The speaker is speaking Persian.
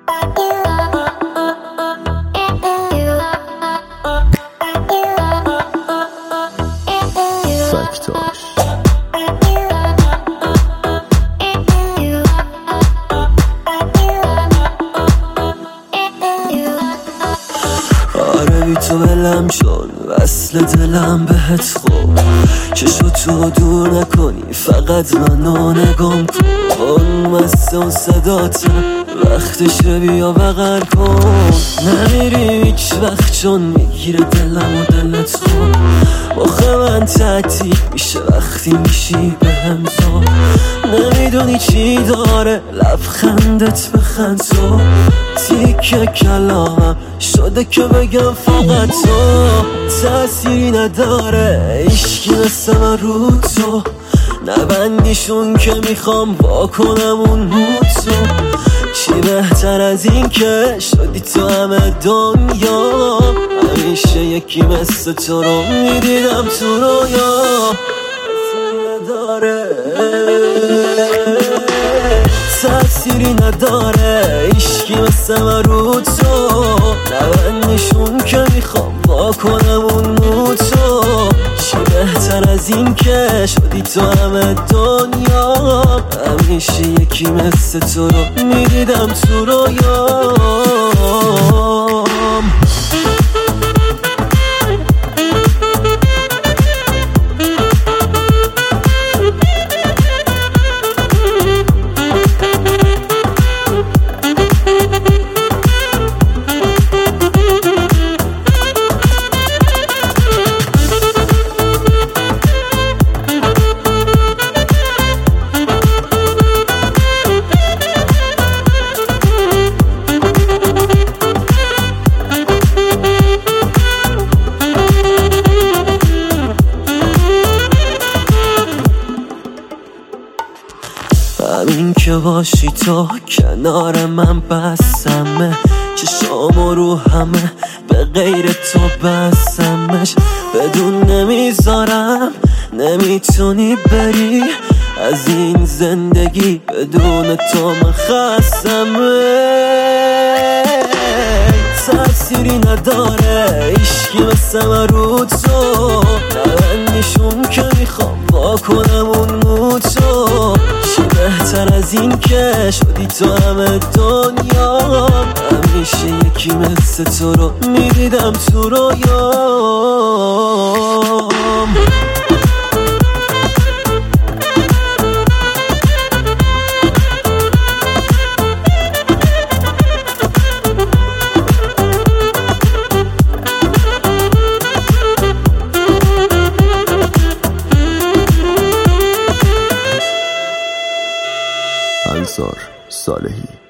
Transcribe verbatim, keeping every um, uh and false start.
آره بی تو ولم شد وصل دلم بهت خوب چشم تو دور نکنی فقط منو نگم کن مست و صداته وقتشه بیا بغل کن نمیری هیچ وقت چون میگیره دلم و دلت خون مخ من تعطیل میشه وقتی میشی بهم تو نمیدونی چی داره لبخندت بخند تو تیکه کلامم شده که بگم فقط تو تأثیری نداره عشقی مثل من رو تو نبندیشون که میخوام واکنم اون موت تو چی بهتر از این که شدی تو همه دنیا همیشه یکی مثل تو رو میدیدم تو رویا نداره تأثیری نداره عشقی مثل من رو تو نبندشون که میخوام واکنم اون موت تو چی بهتر از این که شدی تو همه دنیا همیشه یکی مثل تو رو میدیدم تو رویام همین که باشی تو کنار من بسمه چشامو رو همه به غیر تو بسمش بدون نمیذارم نمیتونی بری از این زندگی بدون تو من خستمه تأثیری نداره عشقی مثل من رو تو نبندیشون که میخوام واکنم اون موت تو چی بهتر از این که شدی تو همه دنیا همیشه یکی مثل تو رو میدیدم تو رویام انصار صالحی.